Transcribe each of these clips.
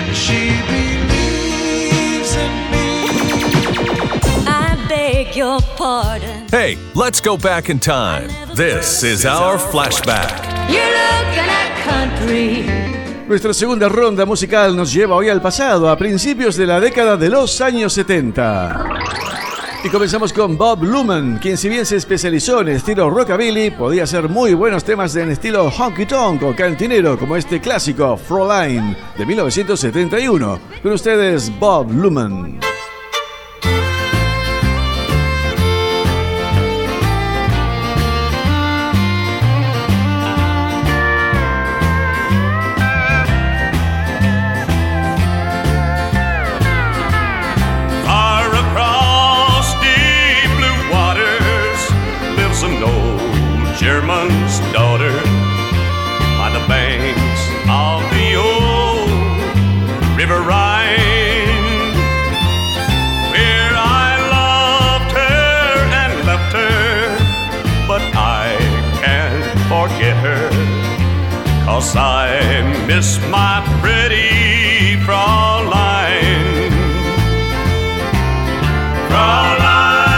and she believes in me. I beg your pardon. Hey, let's go back in time. This is our flashback. You're looking at country. Nuestra segunda ronda musical nos lleva hoy al pasado, a principios de la década de los años 70. Y comenzamos con Bob Luman, quien si bien se especializó en estilo rockabilly, podía hacer muy buenos temas en estilo honky tonk o cantinero, como este clásico Fraulein de 1971. Con ustedes, Bob Luman. German's daughter by the banks of the old River Rhine, where I loved her and left her, but I can't forget her, 'cause I miss my pretty Fraulein. Fraulein,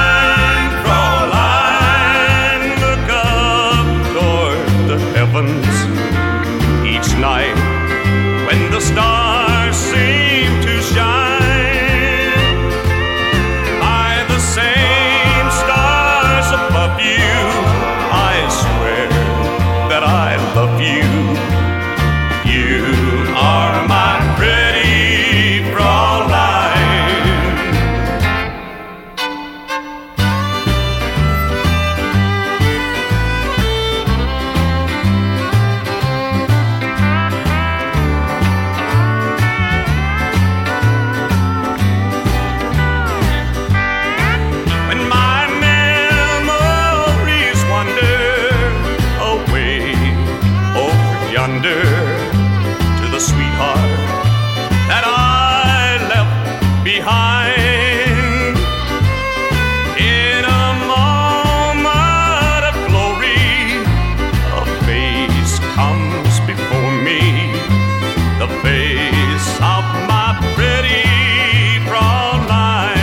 each night when the stars seem to shine, by the same stars above you, I swear that I love you. You are my pretty Fraulein. To the sweetheart that I left behind, in a moment of glory, a face comes before me, the face of my pretty Fraulein.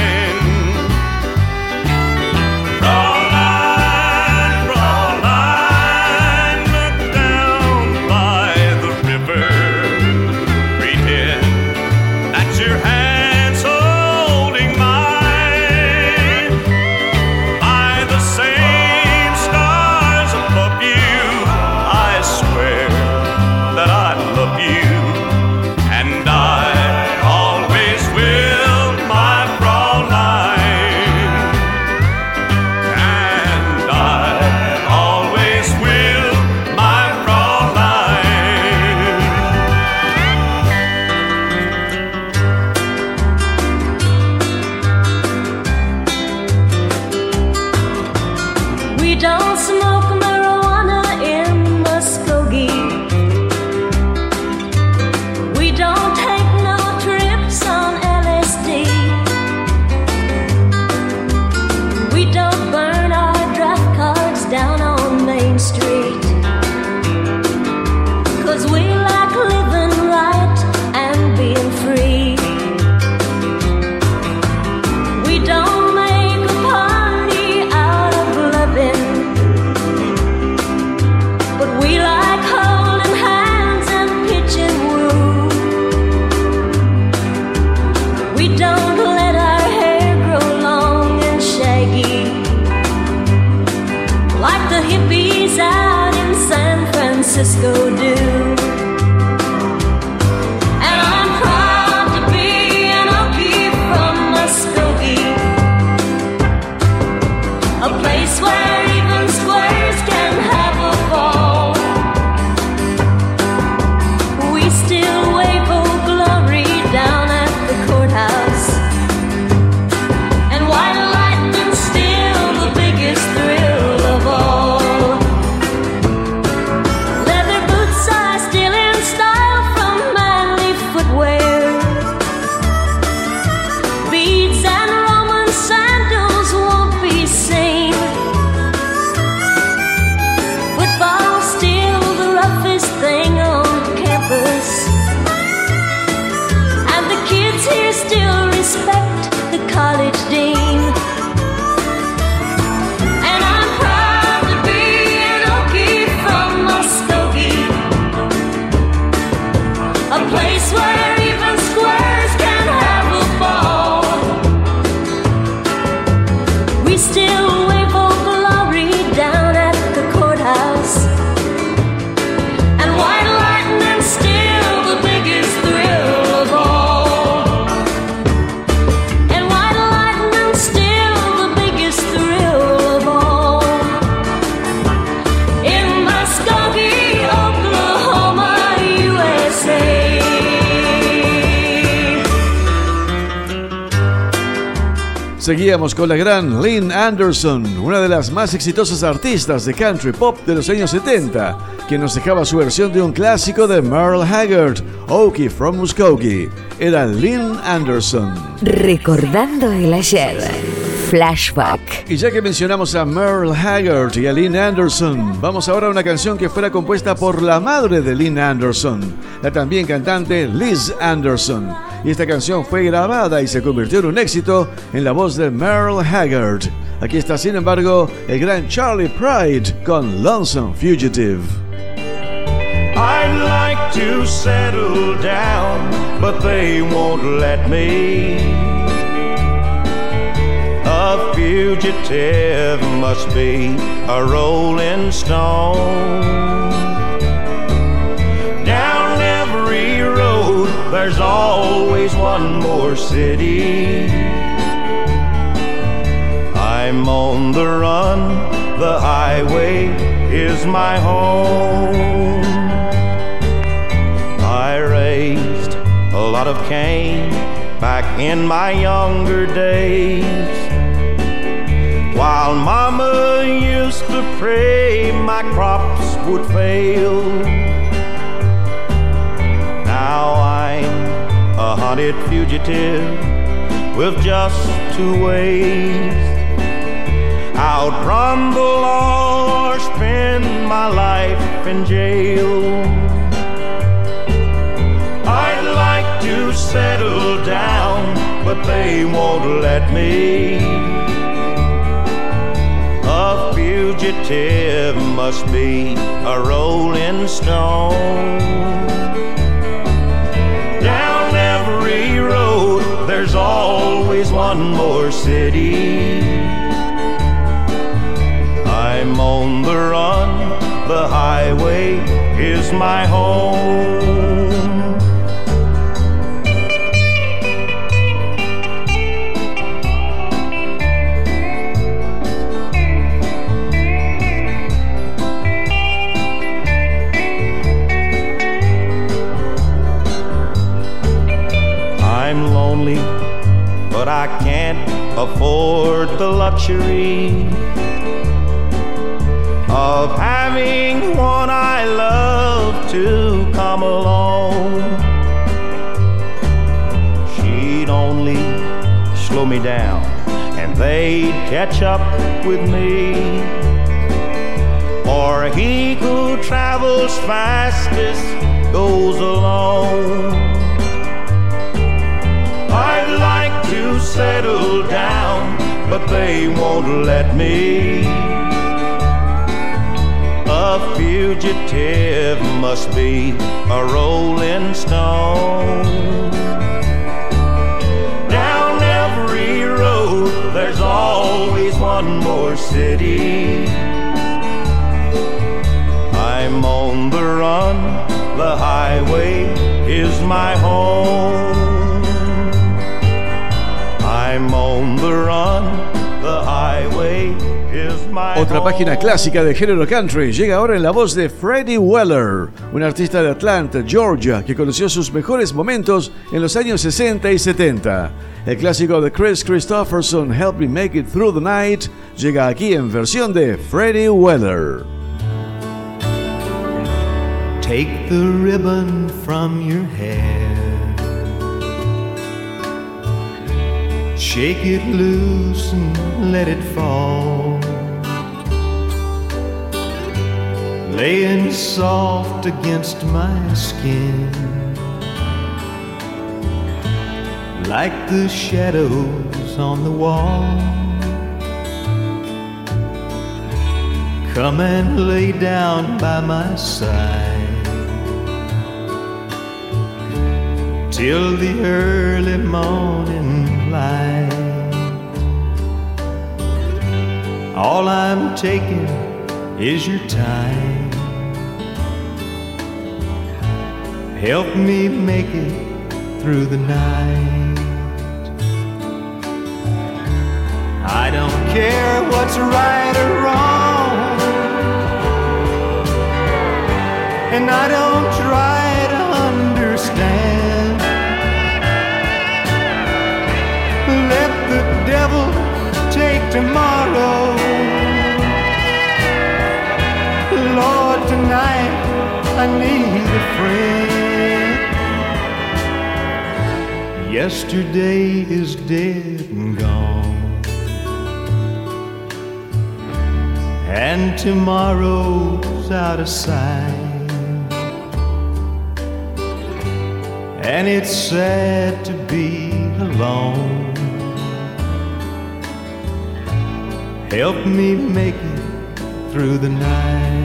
place where even squares can have a ball. We still wait for glory down at the courthouse, and white lightning's still the biggest thrill of all. And white lightning's still the biggest thrill of all. In Muskogee, Oklahoma, USA. Seguíamos con la gran Lynn Anderson, una de las más exitosas artistas de country pop de los años 70, quien nos dejaba su versión de un clásico de Merle Haggard, Okie from Muskogee. Era Lynn Anderson. Recordando el ayer. Flashback. Y ya que mencionamos a Merle Haggard y a Lynn Anderson, vamos ahora a una canción que fuera compuesta por la madre de Lynn Anderson, la también cantante Liz Anderson. Y esta canción fue grabada y se convirtió en un éxito en la voz de Merle Haggard. Aquí está, sin embargo, el gran Charlie Pride con Lonesome Fugitive. I'd like to settle down, but they won't let me. A fugitive must be a rolling stone. Down every road, there's always one more city. I'm on the run, the highway is my home. I raised a lot of cane back in my younger days, while Mama used to pray my crops would fail. Now I'm a hunted fugitive with just two ways: outrun the law or spend my life in jail. I'd like to settle down, but they won't let me. A fugitive must be a rolling stone. Down every road, there's always one more city. I'm on the run, the highway is my home. I'm lonely, but I can't afford the luxury of having one I love to come along. She'd only slow me down and they'd catch up with me, or he who travels fastest goes alone. I'd like to settle down, but they won't let me. A fugitive must be a rolling stone. Down every road, there's always one more city. I'm on the run, the highway is my home. I'm on the run, the highway is my home. Otra página clásica del género country llega ahora en la voz de Freddie Weller, un artista de Atlanta, Georgia, que conoció sus mejores momentos en los años 60 y 70. El clásico de Chris Christopherson, Help Me Make It Through the Night, llega aquí en versión de Freddie Weller. Take the ribbon from your hair, shake it loose and let it fall, laying soft against my skin, like the shadows on the wall. Come and lay down by my side, till the early morning light. All I'm taking is your time. Help me make it through the night. I don't care what's right or wrong, and I don't try to understand. Let the devil take tomorrow. Lord, tonight I need a friend. Yesterday is dead and gone, and tomorrow's out of sight. And it's sad to be alone. Help me make it through the night.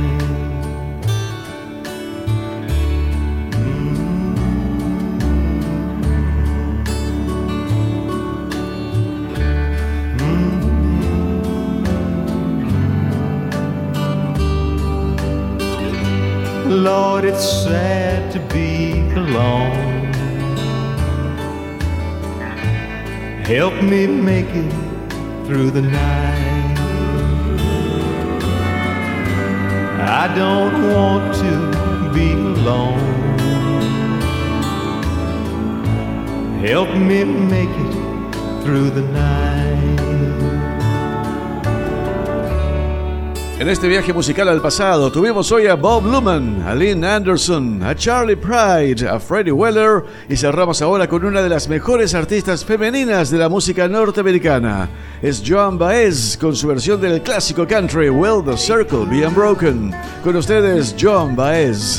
Lord, it's sad to be alone. Help me make it through the night. I don't want to be alone. Help me make it through the night. En este viaje musical al pasado tuvimos hoy a Bob Luman, a Lynn Anderson, a Charlie Pride, a Freddie Weller y cerramos ahora con una de las mejores artistas femeninas de la música norteamericana. Es Joan Baez con su versión del clásico country Will the Circle Be Unbroken. Con ustedes, Joan Baez.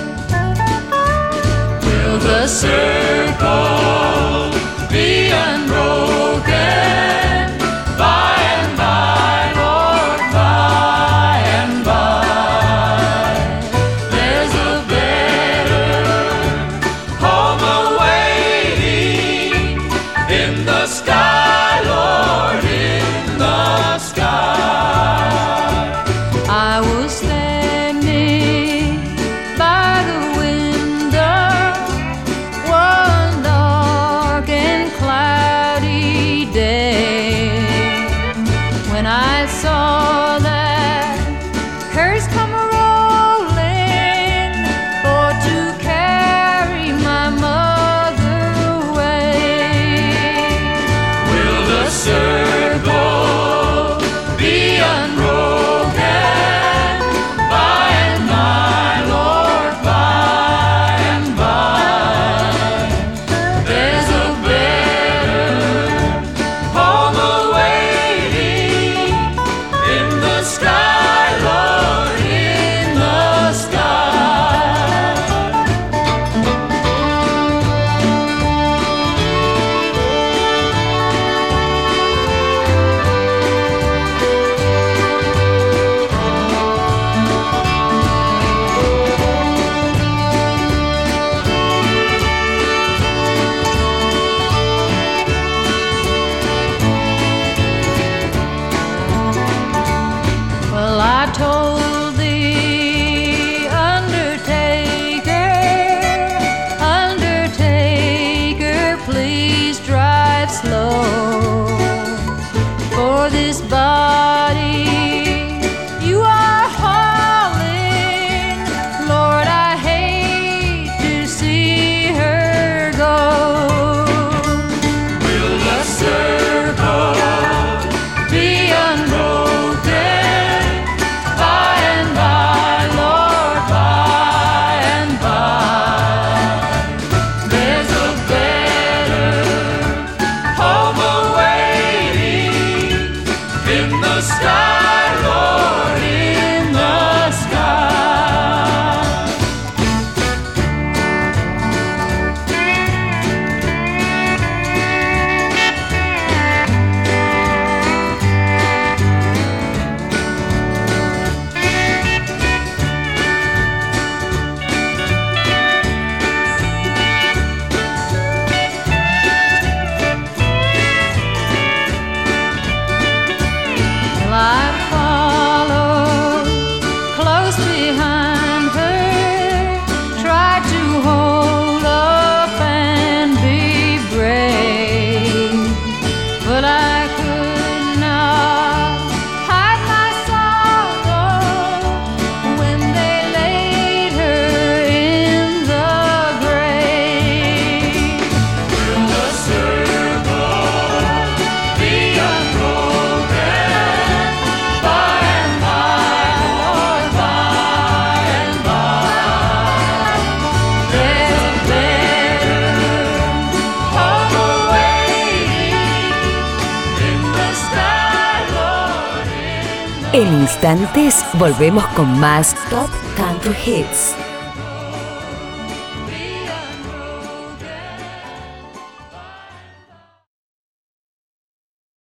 Will the circle be unbroken by and by, Lord, by and by? There's a better home awaiting in the sky, Lord, in the sky. I was standing by the window one En instantes volvemos con más Top Country Hits.